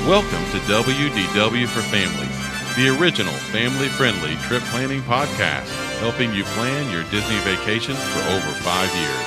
Welcome to WDW for Families, the original family-friendly trip planning podcast, helping you plan your Disney vacations for over 5 years.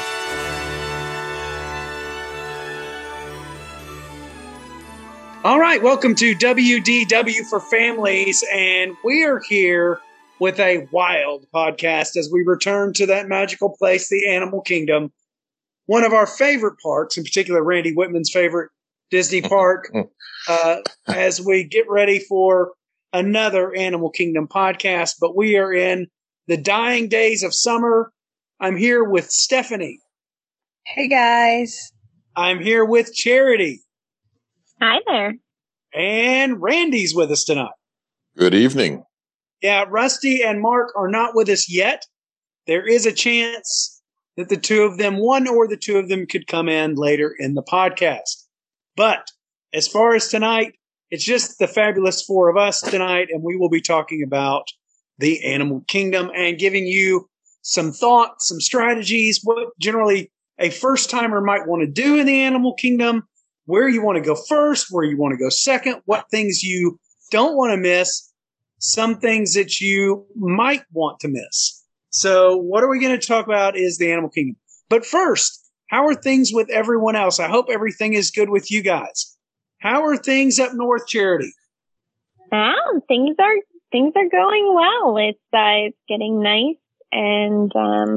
All right, welcome to WDW for Families, and we are here with a wild podcast as we return to that magical place, the Animal Kingdom, one of our favorite parks, in particular Randy Whitman's favorite Disney park, as we get ready for another Animal Kingdom podcast. But we are in the dying days of summer. I'm here with Stephanie. Hey, guys. I'm here with Charity. Hi there. And Randy's with us tonight. Good evening. Yeah, Rusty and Mark are not with us yet. There is a chance that one or the two of them could come in later in the podcast. But as far as tonight, it's just the fabulous four of us tonight, and we will be talking about the Animal Kingdom and giving you some thoughts, some strategies, what generally a first-timer might want to do in the Animal Kingdom, where you want to go first, where you want to go second, what things you don't want to miss, some things that you might want to miss. So what are we going to talk about is the Animal Kingdom. But first, how are things with everyone else? I hope everything is good with you guys. How are things up north, Charity? Things are going well. It's getting nice, and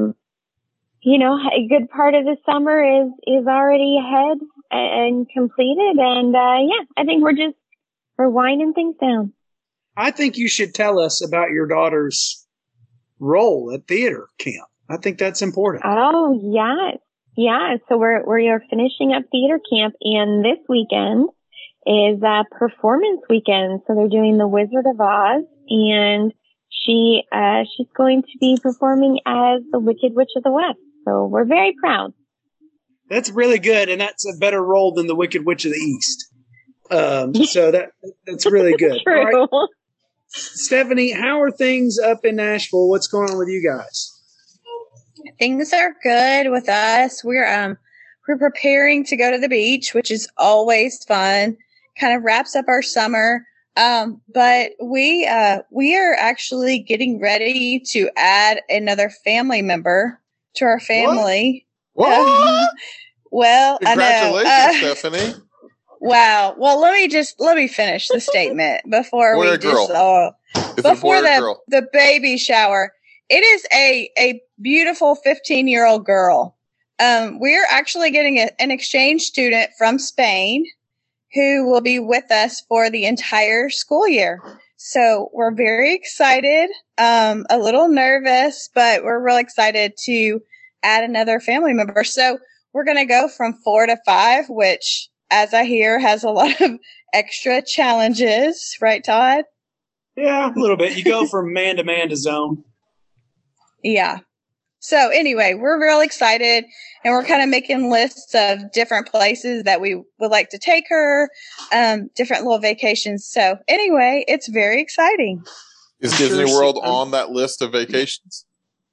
a good part of the summer is already ahead and completed. And I think we're winding things down. I think you should tell us about your daughter's role at theater camp. I think that's important. Oh, yes. Yeah. So we're finishing up theater camp, and this weekend is performance weekend. So they're doing The Wizard of Oz, and she's going to be performing as the Wicked Witch of the West. So we're very proud. That's really good, and that's a better role than the Wicked Witch of the East. So that's really good. True. All right. Stephanie, how are things up in Nashville? What's going on with you guys? Things are good with us. We're preparing to go to the beach, which is always fun. Kind of wraps up our summer. But we are actually getting ready to add another family member to our family. What? Well, Congratulations, I know. Stephanie. Wow. Well, let me finish the statement before Boy we or girl? before Girl? the baby shower. It is a beautiful 15-year-old girl. We're actually getting an exchange student from Spain who will be with us for the entire school year. So we're very excited, a little nervous, but we're real excited to add another family member. So we're going to go from 4 to 5, which, as I hear, has a lot of extra challenges. Right, Todd? Yeah, a little bit. You go from man to zone. Yeah. So anyway, we're real excited, and we're kind of making lists of different places that we would like to take her, different little vacations. So anyway, it's very exciting. Is Disney World on that list of vacations?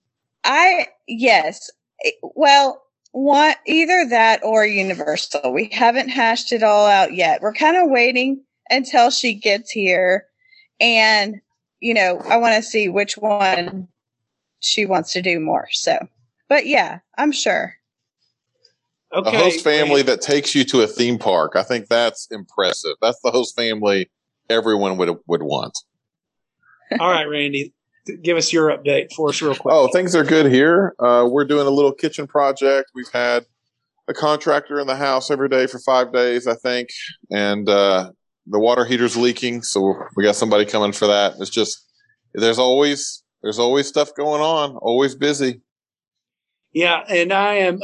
Yes. Well, either that or Universal. We haven't hashed it all out yet. We're kind of waiting until she gets here, and I want to see which one she wants to do more. So, but yeah, I'm sure. Okay. A host family that takes you to a theme park. I think that's impressive. That's the host family everyone would want. All right, Randy, give us your update for us real quick. Oh, things are good here. We're doing a little kitchen project. We've had a contractor in the house every day for 5 days, I think. And the water heater's leaking. So we got somebody coming for that. It's just, there's always stuff going on, always busy. Yeah, and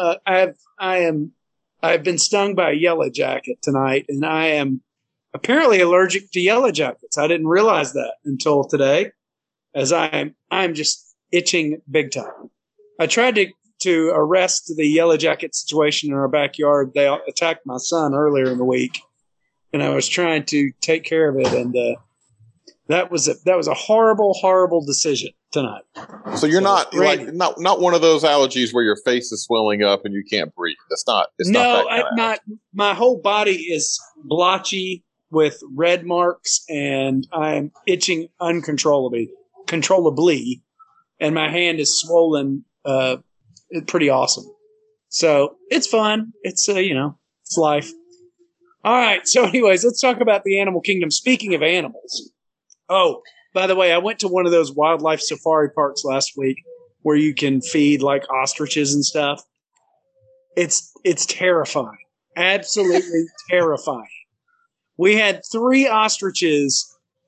I've been stung by a yellow jacket tonight, and I am apparently allergic to yellow jackets. I didn't realize that until today, as I'm just itching big time. I tried to arrest the yellow jacket situation in our backyard. They attacked my son earlier in the week, and I was trying to take care of it, and that was a horrible, horrible decision tonight. So you're not one of those allergies where your face is swelling up and you can't breathe. It's not. My whole body is blotchy with red marks, and I'm itching uncontrollably, and my hand is swollen. It's pretty awesome. So it's fun. It's it's life. All right. So, anyways, let's talk about the animal kingdom. Speaking of animals, oh, by the way, I went to one of those wildlife safari parks last week where you can feed like ostriches and stuff. It's terrifying. Absolutely terrifying. We had 3 ostriches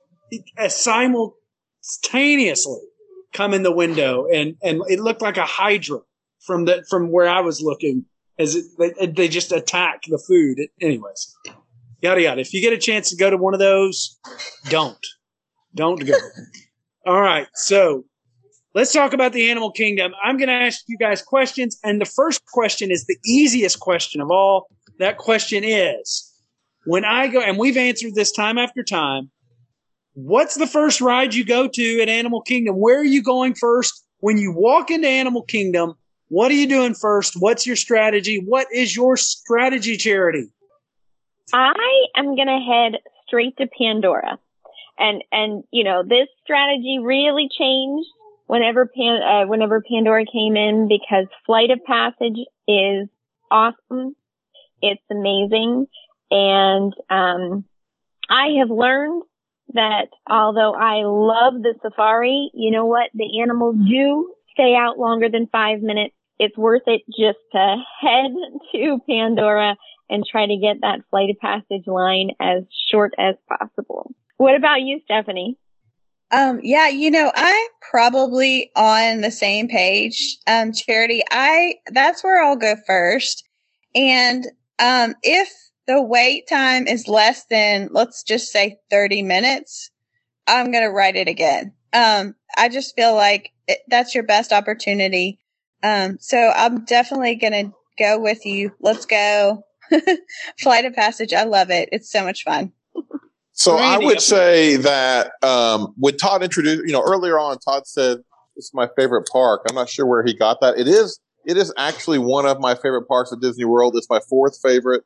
simultaneously come in the window, and it looked like a hydra from where I was looking, as they just attack the food. Anyways, yada yada. If you get a chance to go to one of those, don't go. All right, so let's talk about the animal kingdom. I'm going to ask you guys questions, and the first question is the easiest question of all. That question is, when I go, and we've answered this time after time, what's the first ride you go to at Animal Kingdom? Where are you going first? When you walk into Animal Kingdom, what are you doing first? What's your strategy? What is your strategy, Charity? I am going to head straight to Pandora. And this strategy really changed whenever Pandora came in, because Flight of Passage is awesome. It's amazing. And I have learned that although I love the safari, you know what? The animals do stay out longer than 5 minutes. It's worth it just to head to Pandora and try to get that Flight of Passage line as short as possible. What about you, Stephanie? I'm probably on the same page. Charity, that's where I'll go first. And if the wait time is less than, let's just say 30 minutes, I'm going to write it again. I just feel like that's your best opportunity. So I'm definitely going to go with you. Let's go. Flight of Passage. I love it. It's so much fun. So I would say that when Todd introduced, earlier on, Todd said, this is my favorite park. I'm not sure where he got that. It is actually one of my favorite parks at Disney World. It's my 4th favorite.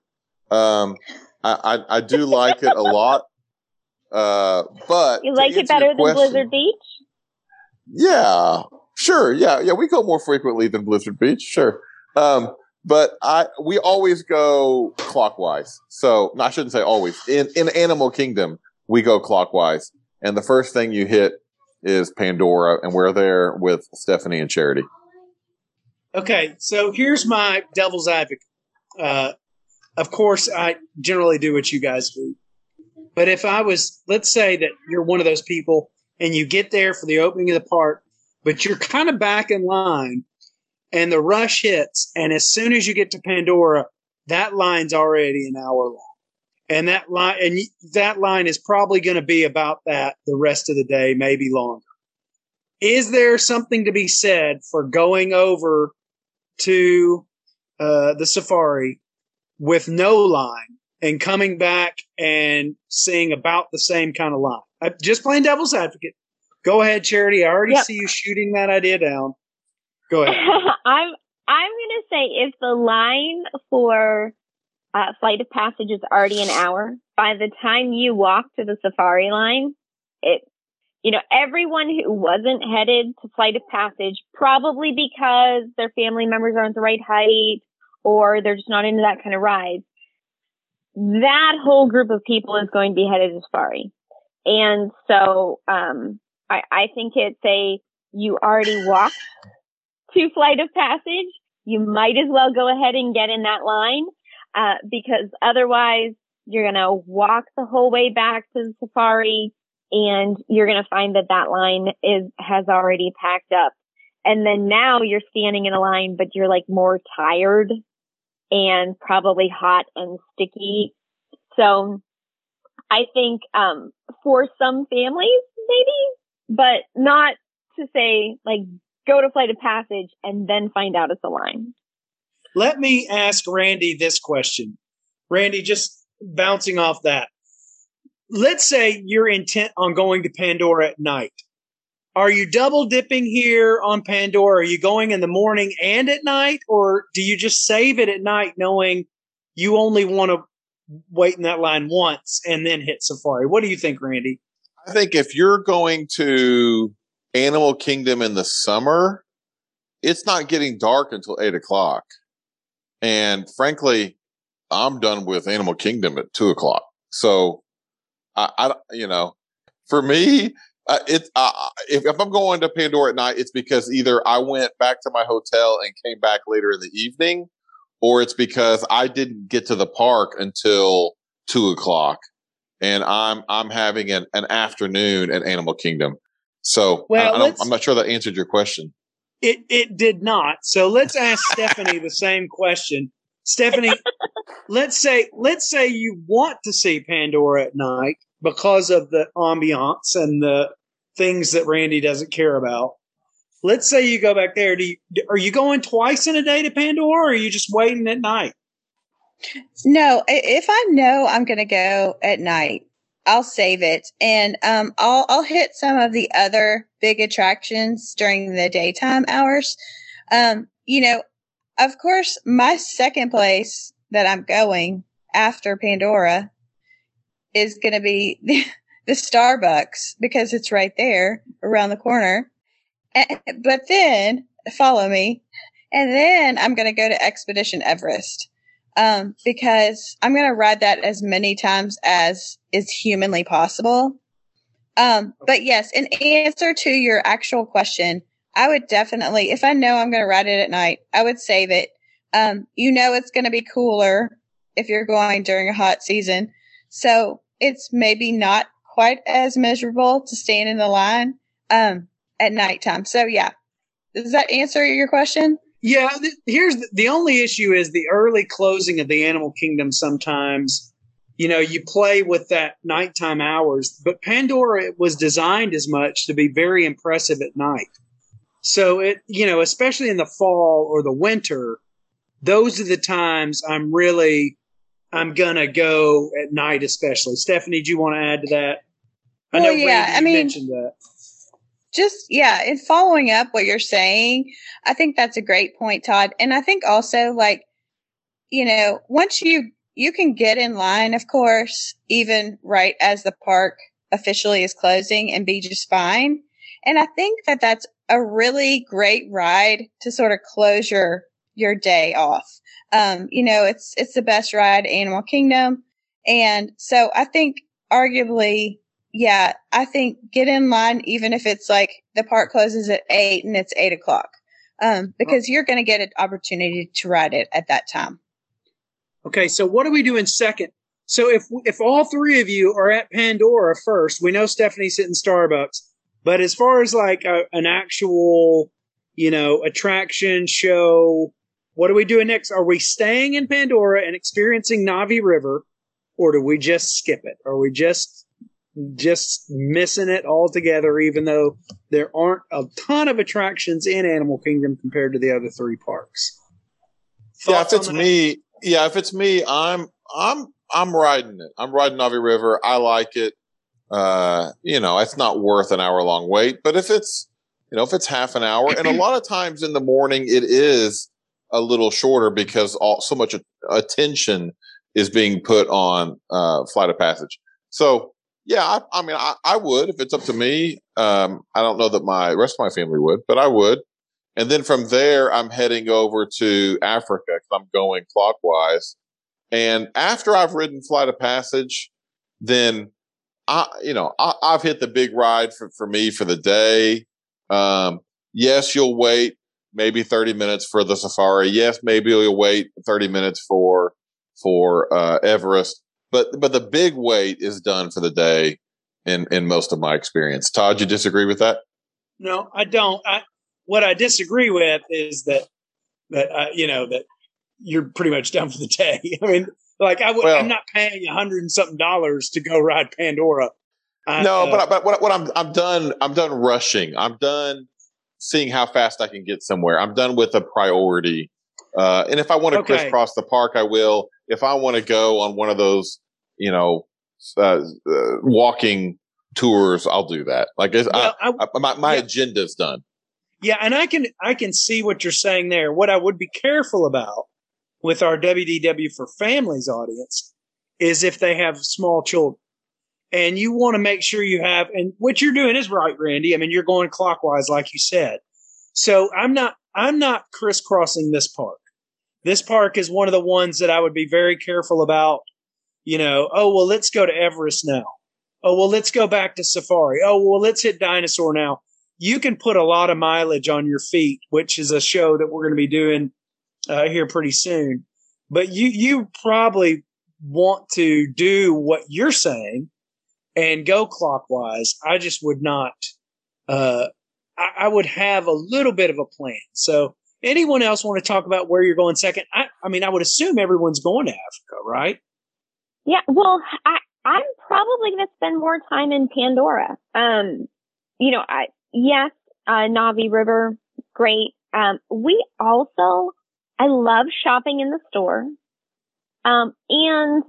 I do like it a lot. But you like it better than Blizzard Beach? Yeah, sure. Yeah. We go more frequently than Blizzard Beach. Sure. But we always go clockwise. So I shouldn't say always. In Animal Kingdom, we go clockwise. And the first thing you hit is Pandora, and we're there with Stephanie and Charity. Okay, so here's my devil's advocate. Of course, I generally do what you guys do. But if let's say that you're one of those people and you get there for the opening of the park, but you're kind of back in line and the rush hits, and as soon as you get to Pandora, that line's already an hour long. And that line is probably going to be about that the rest of the day, maybe longer. Is there something to be said for going over to the safari with no line and coming back and seeing about the same kind of line? Just playing devil's advocate. Go ahead, Charity. I already see you shooting that idea down. Go ahead. I'm going to say if the line for Flight of Passage is already an hour, by the time you walk to the safari line, everyone who wasn't headed to Flight of Passage, probably because their family members aren't the right height or they're just not into that kind of ride, that whole group of people is going to be headed to safari. And so I think you already walked to Flight of Passage, you might as well go ahead and get in that line, because otherwise you're going to walk the whole way back to the safari and you're going to find that line has already packed up. And then now you're standing in a line, but you're like more tired and probably hot and sticky. So I think, for some families, maybe, but not to say like go to Flight of Passage and then find out it's a line. Let me ask Randy this question. Randy, just bouncing off that. Let's say you're intent on going to Pandora at night. Are you double dipping here on Pandora? Are you going in the morning and at night? Or do you just save it at night knowing you only want to wait in that line once and then hit Safari. What do you think, Randy? I think if you're going to Animal Kingdom in the summer, it's not getting dark until 8:00. And frankly, I'm done with Animal Kingdom at 2:00. So for me, if I'm going to Pandora at night, it's because either I went back to my hotel and came back later in the evening, or it's because I didn't get to the park until 2:00, and I'm having an afternoon at Animal Kingdom. So I'm not sure that answered your question. It did not. So let's ask Stephanie the same question. Stephanie, let's say you want to see Pandora at night because of the ambiance and the things that Randy doesn't care about. Let's say you go back there. Are you going twice in a day to Pandora, or are you just waiting at night? No, if I know I'm going to go at night, I'll save it, and I'll hit some of the other big attractions during the daytime hours. Of course, my second place that I'm going after Pandora is going to be the Starbucks, because it's right there around the corner. But then, follow me, and then I'm going to go to Expedition Everest, because I'm going to ride that as many times as is humanly possible. But yes, in answer to your actual question, I would definitely, if I know I'm going to ride it at night, I would save it. It's going to be cooler if you're going during a hot season. So it's maybe not quite as miserable to stand in the line at nighttime. So yeah, does that answer your question? Yeah. Here's the only issue is the early closing of the Animal Kingdom. Sometimes, you play with that nighttime hours, but Pandora was designed as much to be very impressive at night. So especially in the fall or the winter, those are the times I'm going to go at night, especially. Stephanie, do you want to add to that? I know Randy mentioned that. In following up what you're saying, I think that's a great point, Todd. And I think also, once you can get in line, of course, even right as the park officially is closing, and be just fine. And I think that that's a really great ride to sort of close your day off. It's the best ride, Animal Kingdom. And so I think arguably, yeah, I think get in line, even if it's like the park closes at 8 and it's 8:00, because you're going to get an opportunity to ride it at that time. Okay. So what do we do in second? So if all three of you are at Pandora first, we know Stephanie's hitting Starbucks, but as far as like an actual, attraction show, what are we doing next? Are we staying in Pandora and experiencing Na'vi River, or do we just skip it? Are we just missing it altogether, even though there aren't a ton of attractions in Animal Kingdom compared to the other three parks? If it's me, I'm riding it. I'm riding Na'vi River. I like it. It's not worth an hour-long wait, but if it's half an hour, and a lot of times in the morning it is a little shorter because so much attention is being put on Flight of Passage. So yeah, I would, if it's up to me. I don't know that my rest of my family would, but I would. And then from there, I'm heading over to Africa because I'm going clockwise. And after I've ridden Flight of Passage, then I've hit the big ride for me for the day. Yes, you'll wait maybe 30 minutes for the safari. Yes, maybe you'll wait 30 minutes for Everest. But the big wait is done for the day in most of my experience. Todd, you disagree with that? No, I don't. What I disagree with is that you're pretty much done for the day. I mean, I'm not paying $100 and something to go ride Pandora. But what I'm done. I'm done rushing. I'm done seeing how fast I can get somewhere. I'm done with a priority. And if I want to crisscross the park, I will. If I want to go on one of those, walking tours, I'll do that. My agenda's done. Yeah, and I can see what you're saying there. What I would be careful about with our WDW for Families audience is if they have small children. And you want to make sure you have, and what you're doing is right, Randy. I mean, you're going clockwise, like you said. So I'm not crisscrossing this park. This park is one of the ones that I would be very careful about. Oh, well, let's go to Everest now. Oh, well, let's go back to Safari. Oh, well, let's hit Dinosaur now. You can put a lot of mileage on your feet, which is a show that we're going to be doing here pretty soon. But you probably want to do what you're saying and go clockwise. I just would not. I would have a little bit of a plan. So anyone else want to talk about where you're going second? I mean, I would assume everyone's going to Africa, right? Yeah. Well, I'm probably going to spend more time in Pandora. Navi River, great. I love shopping in the store. And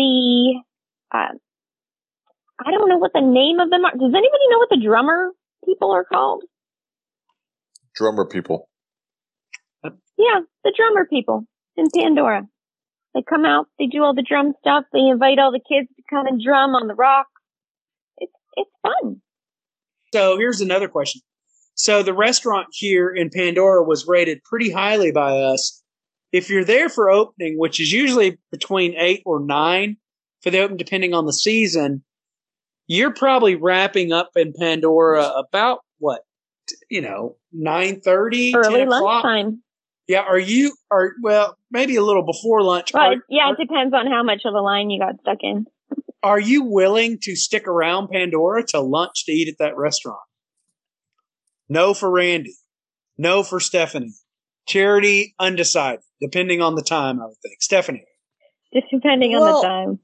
I don't know what the name of them are. Does anybody know what the drummer people are called? Drummer people. Yeah, the drummer people in Pandora. They come out, they do all the drum stuff, they invite all the kids to come and drum on the rocks. It's fun. So here's another question. So the restaurant here in Pandora was rated pretty highly by us. If you're there for opening, which is usually between 8 or 9 for the open, depending on the season, you're probably wrapping up in Pandora about 9:30, early 10 o'clock? Lunchtime. Yeah. Maybe a little before lunch. Well, it depends on how much of a line you got stuck in. Are you willing to stick around Pandora to lunch to eat at that restaurant? No for Randy. No for Stephanie. Charity, undecided, depending on the time, I would think. Stephanie. Just depending on the time.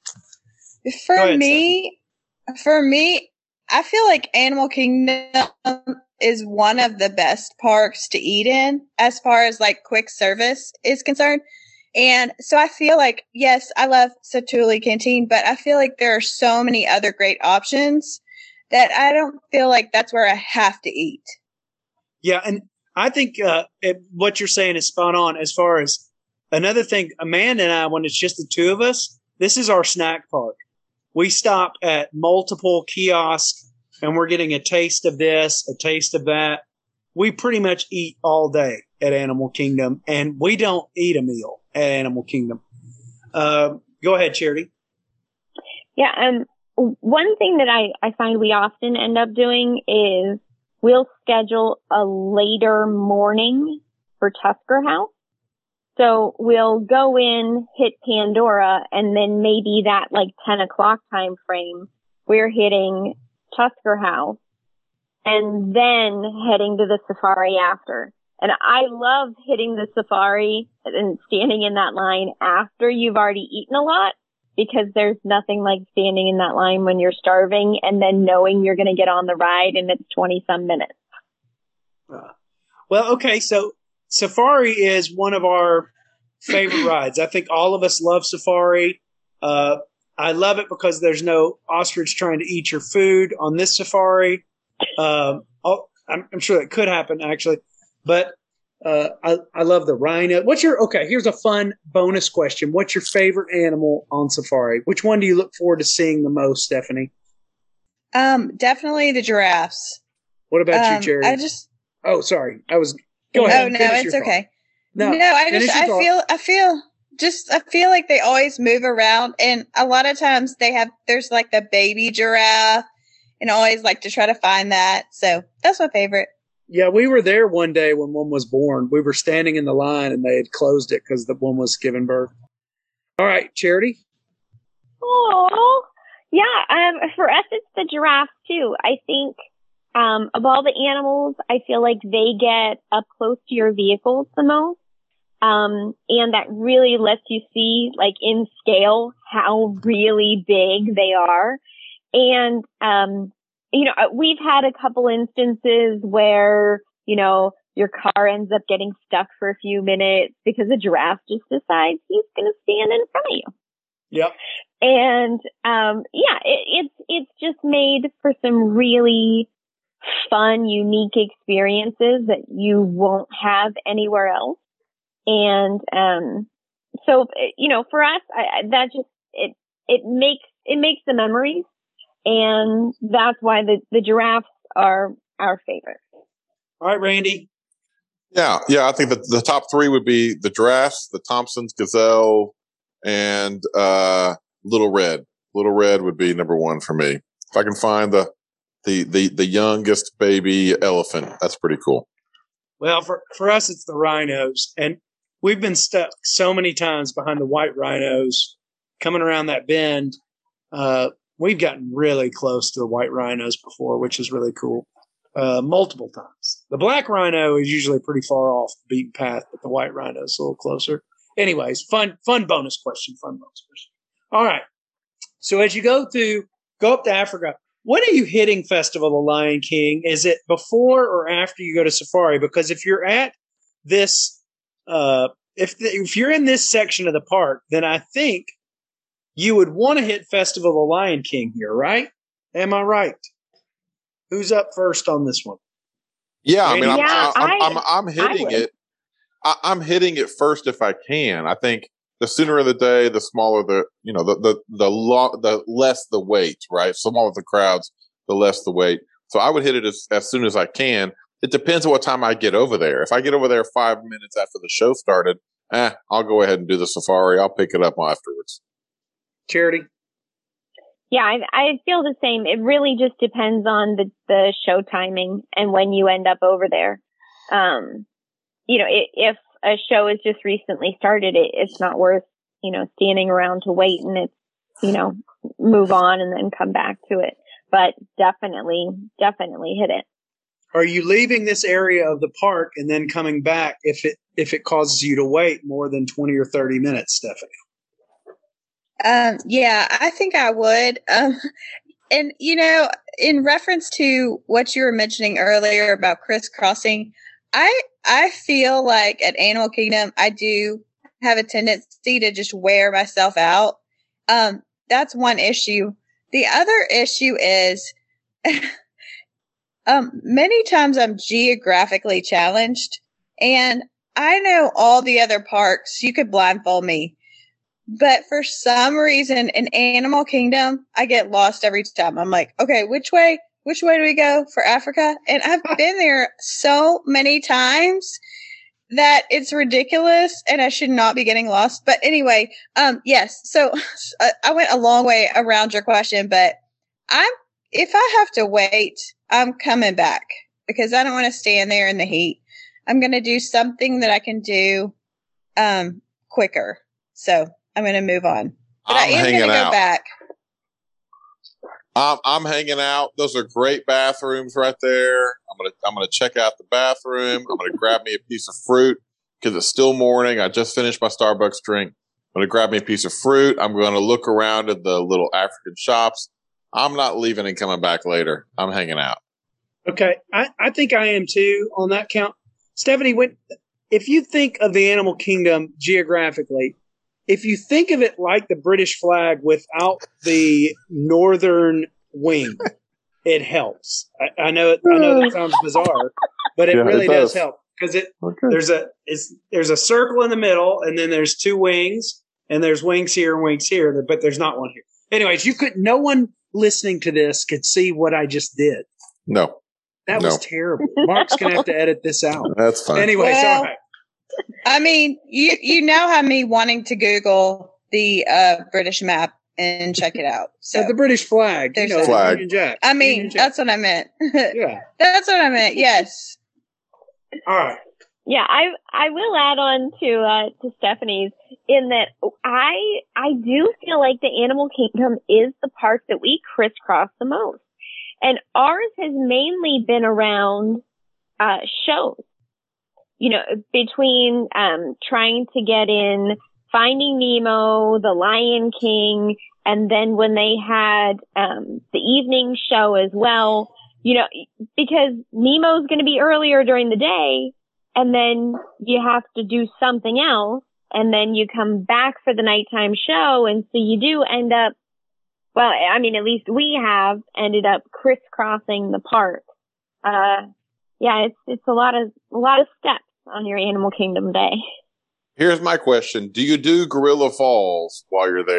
For me, I feel like Animal Kingdom is one of the best parks to eat in as far as like quick service is concerned. And so I feel like, yes, I love Satu'li Canteen, but I feel like there are so many other great options that I don't feel like that's where I have to eat. Yeah, and I think what you're saying is spot on as far as another thing. Amanda and I, when it's just the two of us, this is our snack park. We stop at multiple kiosks and we're getting a taste of this, a taste of that. We pretty much eat all day at Animal Kingdom, and we don't eat a meal at Animal Kingdom. Go ahead, Charity. Yeah, one thing that I find we often end up doing is we'll schedule a later morning for Tusker House. So we'll go in, hit Pandora, and then maybe that 10 o'clock time frame, we're hitting Tusker House and then heading to the safari after. And I love hitting the safari and standing in that line after you've already eaten a lot, because there's nothing like standing in that line when you're starving and then knowing you're going to get on the ride and it's 20-some minutes. Well, okay, so Safari is one of our favorite rides. I think all of us love Safari. I love it because there's no ostrich trying to eat your food on this safari. I'm sure that could happen, actually. But I love the rhino. Here's a fun bonus question. What's your favorite animal on safari? Which one do you look forward to seeing the most, Stephanie? Definitely the giraffes. What about you, Jerry? Oh, sorry. Go ahead. Oh, no, it's okay. I feel like they always move around, and a lot of times there's like the baby giraffe, and I always like to try to find that. So that's my favorite. Yeah, we were there one day when one was born. We were standing in the line and they had closed it because the one was giving birth. All right, Charity. Oh, yeah. For us, it's the giraffes too. I think of all the animals, I feel like they get up close to your vehicles the most. And that really lets you see, in scale, how really big they are. And, we've had a couple instances where, your car ends up getting stuck for a few minutes because a giraffe just decides he's going to stand in front of you. Yep. And, it's just made for some really fun, unique experiences that you won't have anywhere else. And, so, for us, makes the memories, and that's why the giraffes are our favorite. All right, Randy. Yeah. I think that the top three would be the giraffes, the Thompson's gazelle, and Little Red. Little Red would be number one for me. If I can find the youngest baby elephant, that's pretty cool. Well, for us, it's the rhinos, and we've been stuck so many times behind the white rhinos coming around that bend. We've gotten really close to the white rhinos before, which is really cool. Multiple times. The black rhino is usually pretty far off the beaten path, but the white rhino is a little closer. Anyways, fun bonus question. All right. So as you go up to Africa, when are you hitting Festival of the Lion King? Is it before or after you go to Safari? Because if you're at this, if you're in this section of the park, then I think you would want to hit Festival of the Lion King here, right? Am I right? Who's up first on this one? Yeah, Randy? I'm hitting it. I'm hitting it first if I can. I think the sooner of the day, the smaller the less the wait, right? The smaller the crowds, the less the wait. So I would hit it as soon as I can. It depends on what time I get over there. If I get over there 5 minutes after the show started, I'll go ahead and do the safari. I'll pick it up afterwards. Charity? Yeah, I feel the same. It really just depends on the show timing and when you end up over there. If a show has just recently started, it's not worth, standing around to wait, and it's, move on and then come back to it. But definitely hit it. Are you leaving this area of the park and then coming back if it causes you to wait more than 20 or 30 minutes, Stephanie? Yeah, I think I would. And in reference to what you were mentioning earlier about crisscrossing, I feel like at Animal Kingdom, I do have a tendency to just wear myself out. That's one issue. The other issue is, many times I'm geographically challenged, and I know all the other parks. You could blindfold me. But for some reason in Animal Kingdom, I get lost every time. I'm like, okay, which way do we go for Africa? And I've been there so many times that it's ridiculous and I should not be getting lost. But anyway, yes. So I went a long way around your question, but if I have to wait, I'm coming back because I don't want to stand there in the heat. I'm going to do something that I can do, quicker. So I'm going to move on, but I am going to go back. I'm hanging out. Those are great bathrooms right there. I'm gonna check out the bathroom. I'm gonna grab me a piece of fruit because it's still morning. I just finished my Starbucks drink. I'm gonna grab me a piece of fruit. I'm gonna look around at the little African shops. I'm not leaving and coming back later. I'm hanging out. Okay, I think I am too on that count. Stephanie, if you think of the Animal Kingdom geographically, if you think of it like the British flag without the northern wing, it helps. I know that sounds bizarre, but it really does help because there's a circle in the middle, and then there's two wings, and there's wings here and wings here, but there's not one here. Anyways, no one listening to this could see what I just did. No, that was terrible. Mark's gonna have to edit this out. That's fine. Anyways, all right. I mean, you now have me wanting to Google the British map and check it out. So the British flag, flag. Union Jack. I mean, that's what I meant. Yeah, that's what I meant. Yes. All right. Yeah, I will add on to Stephanie's in that I do feel like the Animal Kingdom is the park that we crisscross the most, and ours has mainly been around shows. Between trying to get in Finding Nemo, The Lion King, and then when they had the evening show as well, because Nemo's going to be earlier during the day, and then you have to do something else, and then you come back for the nighttime show, and so you do end up, well, I mean, at least we have ended up crisscrossing the park. Yeah, it's a lot of steps on your Animal Kingdom day. Here's my question. Do you do Gorilla Falls while you're there?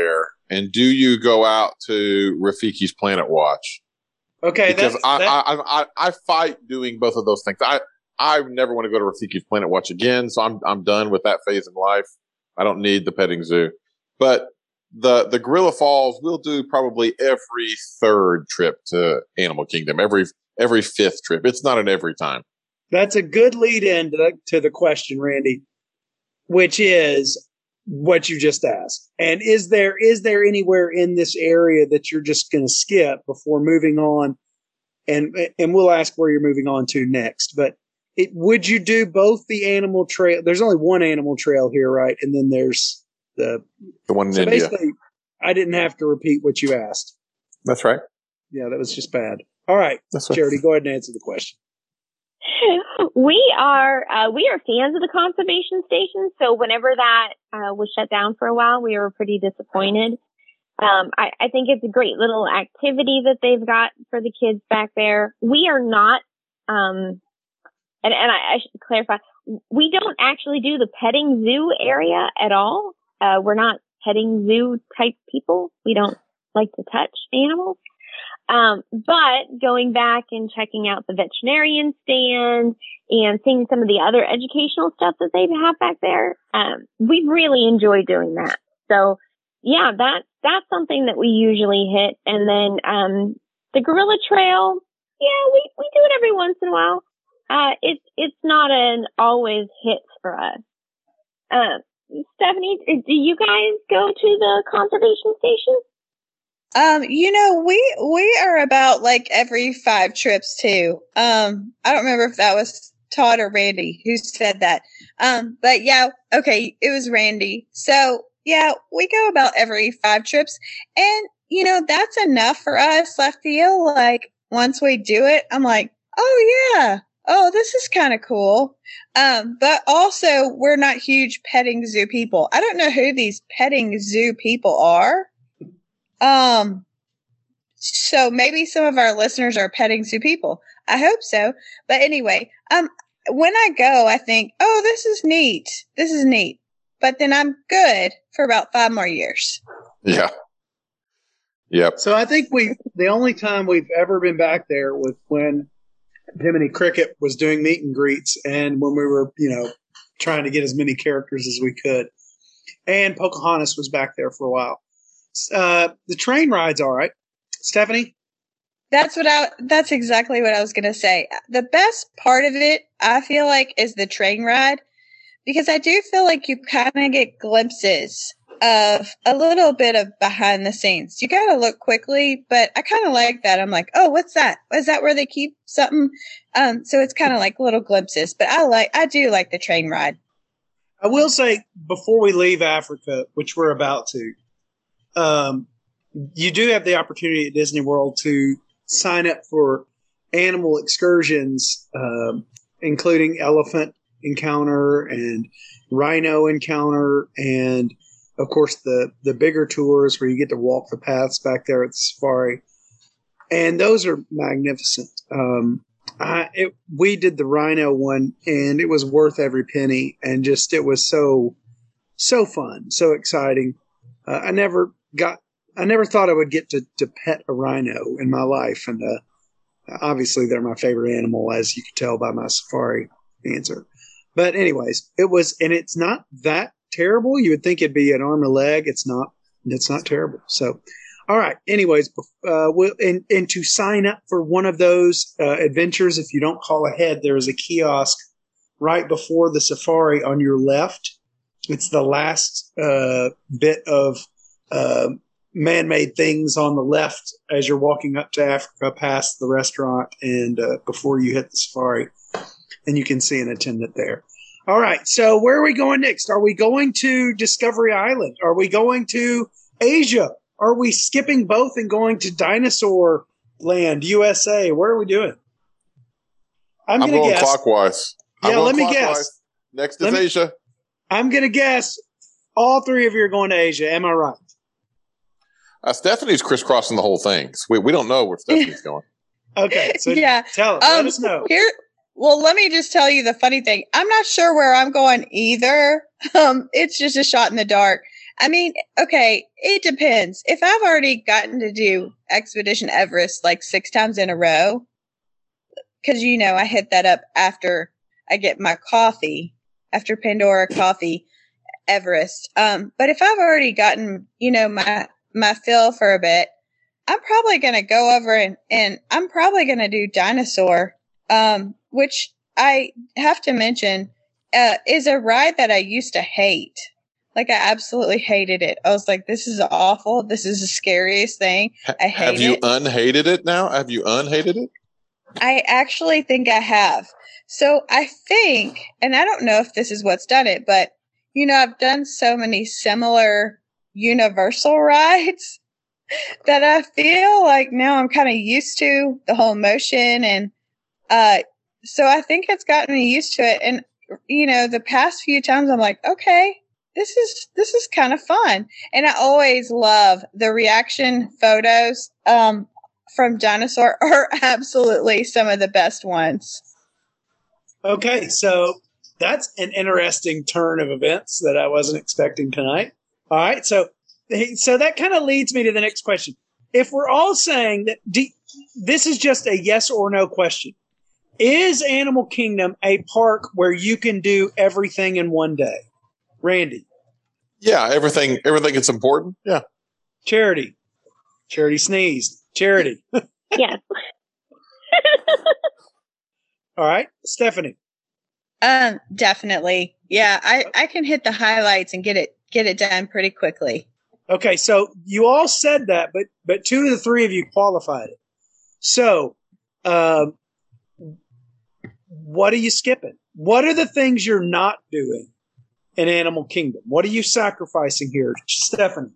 And do you go out to Rafiki's Planet Watch? Okay, because I fight doing both of those things. I never want to go to Rafiki's Planet Watch again, so I'm done with that phase in life. I don't need the petting zoo. But the Gorilla Falls, we'll do probably every third trip to Animal Kingdom, every fifth trip. It's not an every time. That's a good lead in to the question, Randy, which is what you just asked. And is there anywhere in this area that you're just going to skip before moving on? And we'll ask where you're moving on to next. But would you do both the animal trail? There's only one animal trail here, right? And then there's the one in so India. Basically, I didn't have to repeat what you asked. That's right. Yeah, that was just bad. All right, That's right. Charity, go ahead and answer the question. We are fans of the conservation station. So whenever that was shut down for a while, we were pretty disappointed. I think it's a great little activity that they've got for the kids back there. We are not, and I should clarify, we don't actually do the petting zoo area at all. We're not petting zoo type people. We don't like to touch animals. But going back and checking out the veterinarian stand and seeing some of the other educational stuff that they have back there, we really enjoy doing that. So yeah, that's something that we usually hit. And then, the Gorilla Trail, yeah, we do it every once in a while. It's not an always hit for us. Stephanie, do you guys go to the conservation station? We are about like every 5 trips too. I don't remember if that was Todd or Randy who said that. But yeah, okay, it was Randy. So yeah, we go about every 5 trips, and that's enough for us. I feel like once we do it, I'm like, oh yeah, oh, this is kind of cool. But also we're not huge petting zoo people. I don't know who these petting zoo people are. So maybe some of our listeners are petting zoo people. I hope so. But anyway, when I go, I think, oh, this is neat. This is neat. But then I'm good for about 5 more years. Yeah. Yep. So I think the only time we've ever been back there was when Jiminy Cricket was doing meet and greets, and when we were, trying to get as many characters as we could. And Pocahontas was back there for a while. The train ride's all right. Stephanie? That's exactly what I was going to say. The best part of it, I feel like, is the train ride, because I do feel like you kind of get glimpses of a little bit of behind the scenes. You got to look quickly, but I kind of like that. I'm like, oh, what's that? Is that where they keep something? So it's kind of like little glimpses, but I do like the train ride. I will say, before we leave Africa, which we're about to, you do have the opportunity at Disney World to sign up for animal excursions, including elephant encounter and rhino encounter, and of course the bigger tours where you get to walk the paths back there at the safari. And those are magnificent. We did the rhino one, and it was worth every penny, and it was so fun, so exciting. I never thought I would get to pet a rhino in my life. And obviously they're my favorite animal, as you can tell by my safari answer. But anyways, it's not that terrible. You would think it'd be an arm and a leg. It's not terrible. So, all right. Anyways, and to sign up for one of those adventures, if you don't call ahead, there is a kiosk right before the safari on your left. It's the last bit of man-made things on the left as you're walking up to Africa past the restaurant and before you hit the safari, and you can see an attendant there. All right, so where are we going next? Are we going to Discovery Island? Are we going to Asia? Are we skipping both and going to Dinosaur Land, USA? Where are we doing? I'm going guess. Clockwise. Yeah, let me guess. Next is Asia. I'm going to guess all 3 of you are going to Asia. Am I right? Stephanie's crisscrossing the whole thing. We don't know where Stephanie's going. Okay, so yeah. Let us know. Well, let me just tell you the funny thing. I'm not sure where I'm going either. It's just a shot in the dark. I mean, okay, it depends. If I've already gotten to do Expedition Everest like 6 times in a row, because, I hit that up after I get my coffee, after Pandora Coffee Everest. But if I've already gotten, my fill for a bit, I'm probably going to go over and I'm probably going to do Dinosaur, which I have to mention, is a ride that I used to hate. Like, I absolutely hated it. I was like, this is awful. This is the scariest thing. I hate it. Have you unhated it now? Have you unhated it? I actually think I have. So I think, and I don't know if this is what's done it, but, I've done so many similar Universal rides that I feel like now I'm kind of used to the whole motion. And so I think it's gotten me used to it. And, the past few times I'm like, okay, this is kind of fun. And I always love the reaction photos from Dinosaur are absolutely some of the best ones. Okay, so that's an interesting turn of events that I wasn't expecting tonight. All right, so that kind of leads me to the next question. If we're all saying that this is just a yes or no question, is Animal Kingdom a park where you can do everything in one day? Randy? Yeah, everything is important. Yeah. Charity sneezed. Charity. Yes. All right, Stephanie. Definitely. Yeah, I can hit the highlights and get it done pretty quickly. Okay, so you all said that, but 2 of the 3 of you qualified it. So, what are you skipping? What are the things you're not doing in Animal Kingdom? What are you sacrificing here, Stephanie?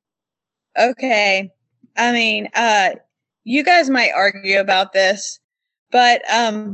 Okay. I mean, you guys might argue about this, but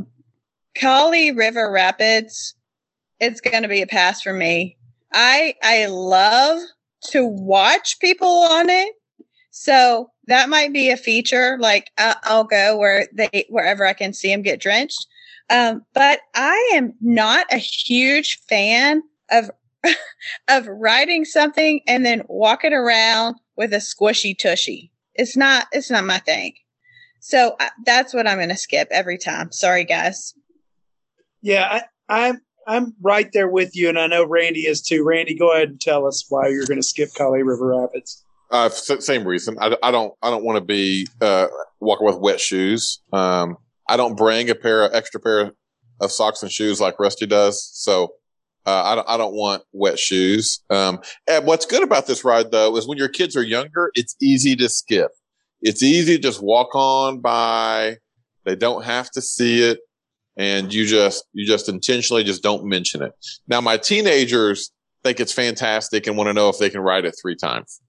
Kali River Rapids, it's going to be a pass for me. I love to watch people on it, so that might be a feature. Like I'll go wherever I can see them get drenched. But I am not a huge fan of riding something and then walking around with a squishy tushy. It's not my thing. So that's what I'm going to skip every time. Sorry, guys. Yeah, I'm right there with you, and I know Randy is too. Randy, go ahead and tell us why you're going to skip Kali River Rapids. Same reason. I don't want to be walking with wet shoes. I don't bring extra pair of socks and shoes like Rusty does. So I don't want wet shoes. And what's good about this ride though is when your kids are younger, it's easy to skip. It's easy to just walk on by. They don't have to see it. And you just intentionally just don't mention it. Now, my teenagers think it's fantastic and want to know if they can ride it 3 times.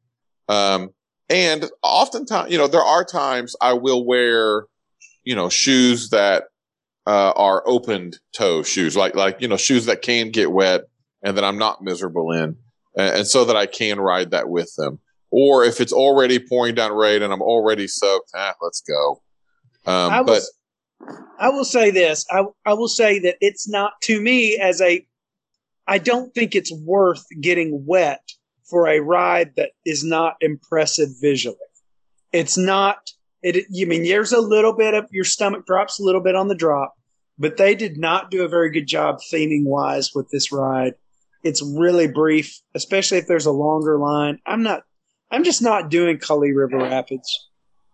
And oftentimes, there are times I will wear, shoes that are opened toe shoes, like shoes that can get wet and that I'm not miserable in, and so that I can ride that with them. Or if it's already pouring down rain and I'm already soaked, let's go. I will say this. I will say that it's not, to me, I don't think it's worth getting wet for a ride that is not impressive visually. It's not, there's a little bit of, your stomach drops a little bit on the drop, but they did not do a very good job theming wise with this ride. It's really brief, especially if there's a longer line. I'm just not doing Kali River Rapids.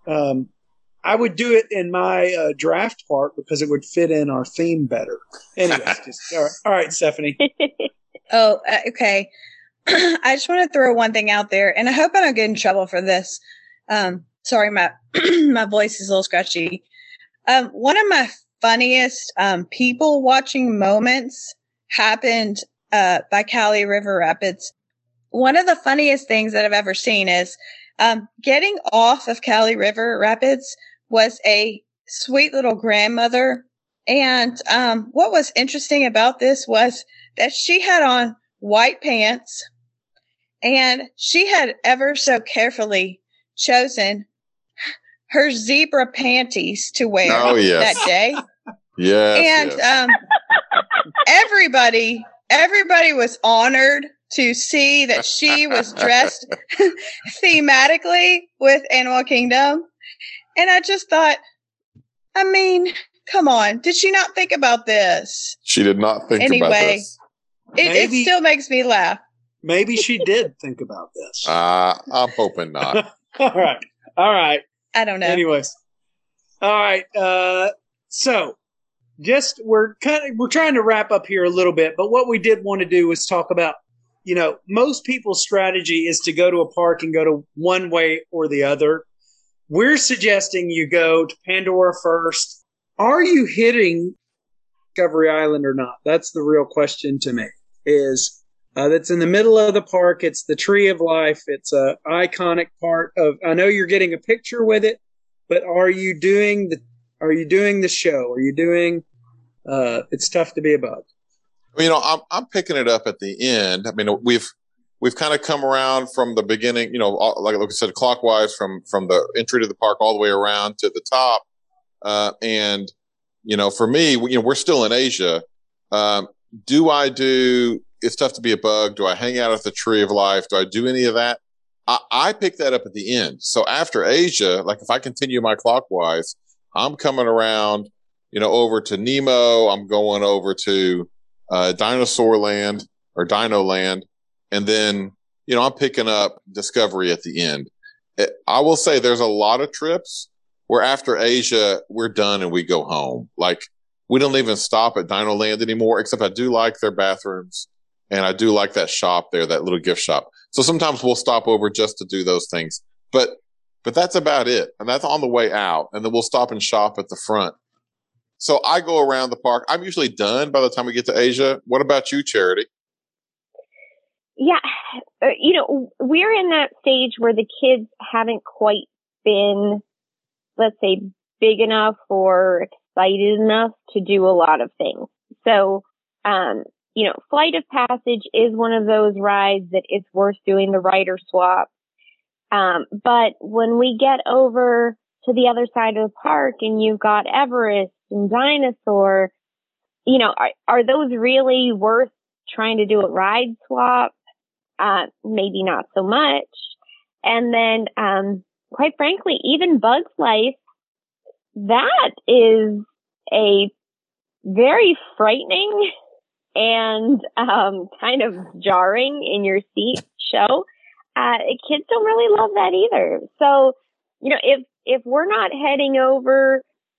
I would do it in my draft park because it would fit in our theme better. Anyways, all right, Stephanie. Oh, okay. I just want to throw one thing out there, and I hope I don't get in trouble for this. Sorry, my my voice is a little scratchy. One of my funniest people watching moments happened by Kali River Rapids. One of the funniest things that I've ever seen is getting off of Kali River Rapids was a sweet little grandmother. And what was interesting about this was that she had on white pants, and she had ever so carefully chosen her zebra panties to wear that day. Yes. And everybody was honored to see that she was dressed thematically with Animal Kingdom. And I just thought, I mean, come on. Did she not think about this? She did not think about this. It still makes me laugh. Maybe she did think about this. I'm hoping not. All right. I don't know. Anyways. All right. So just we're trying to wrap up here a little bit, but what we did want to do was talk about, most people's strategy is to go to a park and go to one way or the other. We're suggesting you go to Pandora first. Are you hitting Discovery Island or not? That's the real question to me. That's in the middle of the park. It's the Tree of Life. It's a iconic part of. I know you're getting a picture with it, but are you doing the show? Are you doing? It's tough to be a bug. I'm picking it up at the end. I mean, we've kind of come around from the beginning. Like I said, clockwise from the entry to the park all the way around to the top. And for me, we're still in Asia. Do I do? It's tough to be a bug. Do I hang out at the Tree of Life? Do I do any of that? I pick that up at the end. So after Asia, like if I continue my clockwise, I'm coming around, over to Nemo. I'm going over to Dinosaur Land or Dino Land. And then, I'm picking up Discovery at the end. I will say there's a lot of trips where after Asia, we're done and we go home. Like we don't even stop at Dino Land anymore, except I do like their bathrooms. And I do like that shop there, that little gift shop. So sometimes we'll stop over just to do those things. But that's about it. And that's on the way out. And then we'll stop and shop at the front. So I go around the park. I'm usually done by the time we get to Asia. What about you, Charity? Yeah. We're in that stage where the kids haven't quite been, let's say, big enough or excited enough to do a lot of things. So, Flight of Passage is one of those rides that it's worth doing the rider swap. But when we get over to the other side of the park and you've got Everest and Dinosaur, are those really worth trying to do a ride swap? Maybe not so much. And then, quite frankly, even Bug's Life, that is a very frightening and kind of jarring in your seat show. Kids don't really love that either. So, if we're not heading over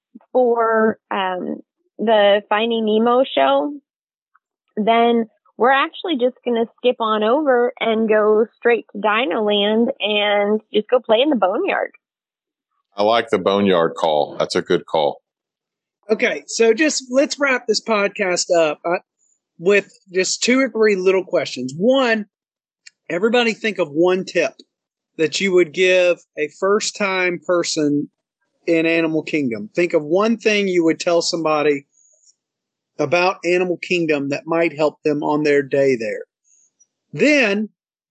for the Finding Nemo show, then we're actually just going to skip on over and go straight to Dino Land and just go play in the Boneyard. I like the Boneyard call. That's a good call. Okay, so let's wrap this podcast up with just 2 or 3 little questions. One, everybody think of one tip that you would give a first-time person in Animal Kingdom. Think of one thing you would tell somebody about Animal Kingdom that might help them on their day there. Then,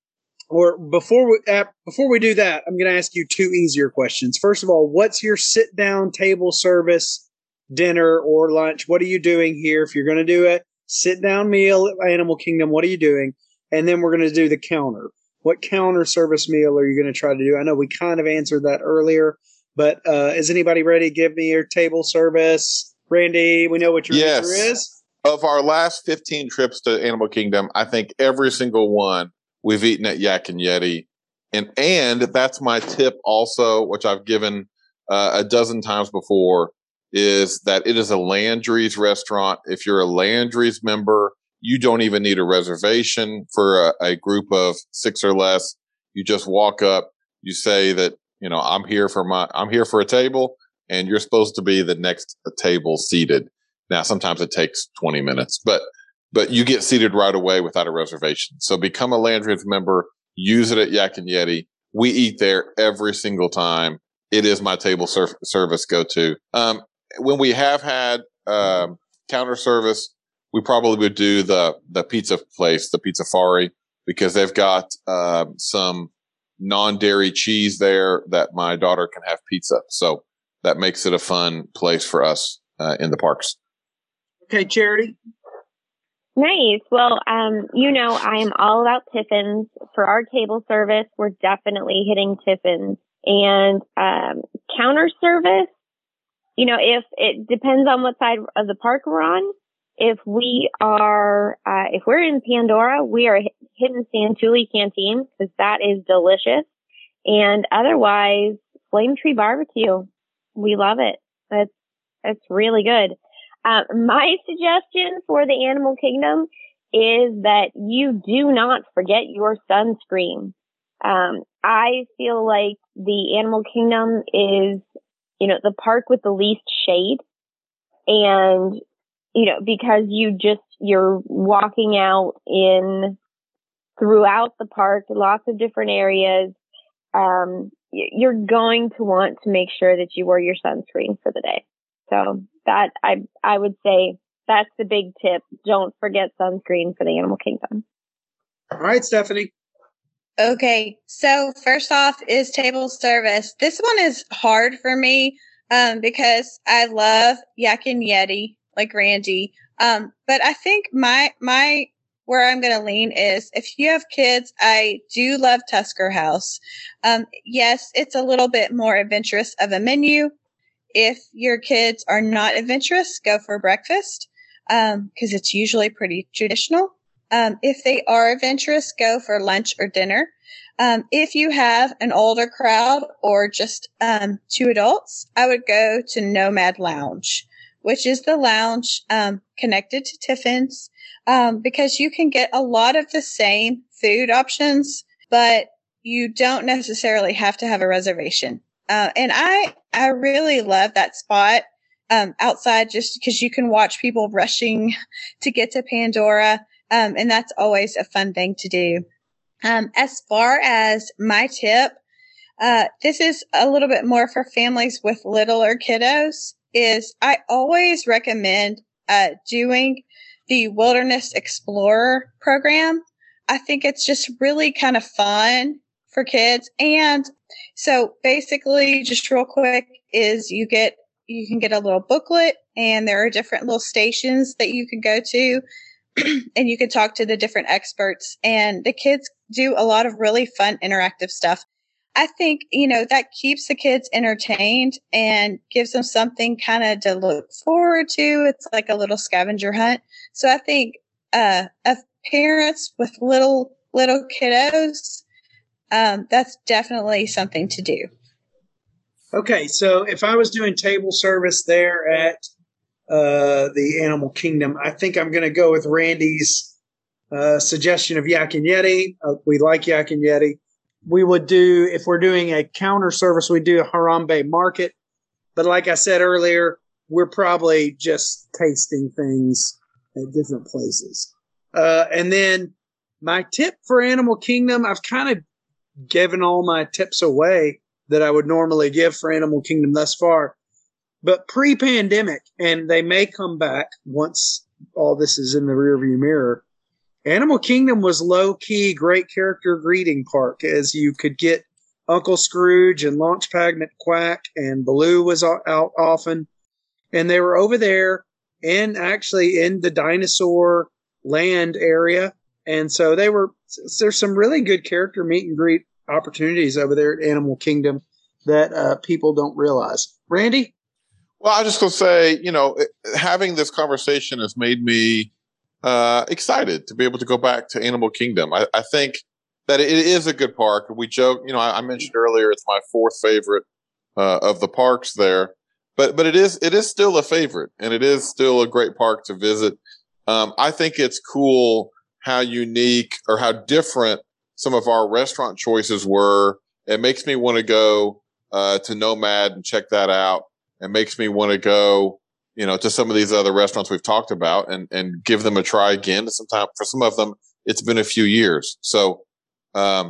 or before we do that, I'm going to ask you 2 easier questions. First of all, what's your sit-down table service, dinner or lunch? What are you doing here? If you're going to do a sit-down meal at Animal Kingdom, what are you doing? And then we're going to do the counter. What counter service meal are you going to try to do? I know we kind of answered that earlier, but is anybody ready to give me your table service? Randy, we know what your answer is. Of our last 15 trips to Animal Kingdom, I think every single one we've eaten at Yak and Yeti. And that's my tip also, which I've given a dozen times before, is that it is a Landry's restaurant. If you're a Landry's member, you don't even need a reservation for a group of 6 or less. You just walk up, you say that, I'm here for a table, and you're supposed to be the next table seated. Now, sometimes it takes 20 minutes, but you get seated right away without a reservation. So become a Landry's member, use it at Yak and Yeti. We eat there every single time. It is my table service go-to. When we have had counter service, we probably would do the pizza place, the Pizzafari, because they've got some non-dairy cheese there that my daughter can have pizza. So that makes it a fun place for us in the parks. Okay, Charity? Nice. Well, I am all about Tiffins. For our table service, we're definitely hitting Tiffins. And counter service, if it depends on what side of the park we're on. If we're in Pandora, we are hitting Santulli Canteen because that is delicious. And otherwise, Flame Tree Barbecue. We love it. That's really good. My suggestion for the Animal Kingdom is that you do not forget your sunscreen. I feel like the Animal Kingdom is, the park with the least shade. And, because you're walking out throughout the park, lots of different areas. You're going to want to make sure that you wear your sunscreen for the day. So that I would say that's the big tip. Don't forget sunscreen for the Animal Kingdom. All right, Stephanie. Okay, so first off is table service. This one is hard for me because I love Yak and Yeti like Randy. But I think my where I'm going to lean is if you have kids, I do love Tusker House. Yes, it's a little bit more adventurous of a menu. If your kids are not adventurous, go for breakfast because it's usually pretty traditional. If they are adventurous, go for lunch or dinner. If you have an older crowd or just 2 adults, I would go to Nomad Lounge, which is the lounge connected to Tiffin's because you can get a lot of the same food options, but you don't necessarily have to have a reservation. And I really love that spot outside just because you can watch people rushing to get to Pandora. And that's always a fun thing to do. As far as my tip, this is a little bit more for families with littler kiddos, is I always recommend doing the Wilderness Explorer program. I think it's just really kind of fun for kids. And so basically, just real quick, is you can get a little booklet and there are different little stations that you can go to and you can talk to the different experts, and the kids do a lot of really fun interactive stuff. I think, that keeps the kids entertained and gives them something kind of to look forward to. It's like a little scavenger hunt. So I think, of parents with little kiddos, that's definitely something to do. Okay, so if I was doing table service there at the Animal Kingdom, I think I'm going to go with Randy's suggestion of Yak and Yeti. We like Yak and Yeti. We would do, if we're doing a counter service, we do a Harambe Market. But like I said earlier, we're probably just tasting things at different places. And then my tip for Animal Kingdom, I've kind of given all my tips away that I would normally give for Animal Kingdom thus far. But pre-pandemic, and they may come back once all this is in the rearview mirror, Animal Kingdom was low-key great character greeting park, as you could get Uncle Scrooge and Launchpad McQuack, and Baloo was out often. And they were over there and actually in the dinosaur land area. And so there's some really good character meet and greet opportunities over there at Animal Kingdom that people don't realize. Randy? Well, I was just going to say, having this conversation has made me excited to be able to go back to Animal Kingdom. I think that it is a good park. We joke, I mentioned earlier it's my 4th favorite of the parks there, but it is still a favorite, and it is still a great park to visit. I think it's cool how unique or how different some of our restaurant choices were. It makes me want to go to Nomad and check that out. It makes me want to go, to some of these other restaurants we've talked about and give them a try again. Sometimes for some of them, it's been a few years. So, I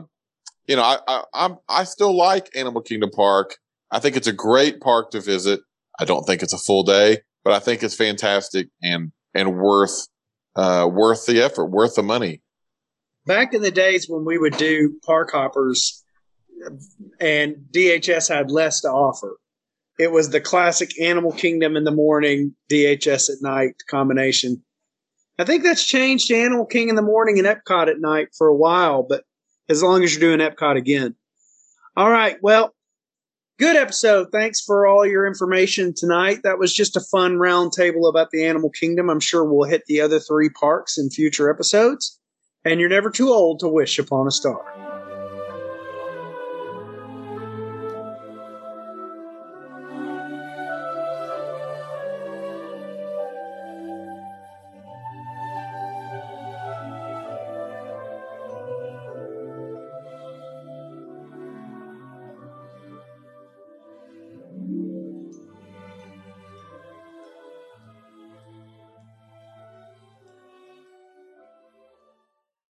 still like Animal Kingdom Park. I think it's a great park to visit. I don't think it's a full day, but I think it's fantastic and worth the effort, worth the money. Back in the days when we would do park hoppers and DHS had less to offer, it was the classic Animal Kingdom in the morning, DHS at night combination. I think that's changed to Animal King in the morning and Epcot at night for a while, but as long as you're doing Epcot again. All right. Well, good episode. Thanks for all your information tonight. That was just a fun round table about the Animal Kingdom. I'm sure we'll hit the other 3 parks in future episodes. And you're never too old to wish upon a star.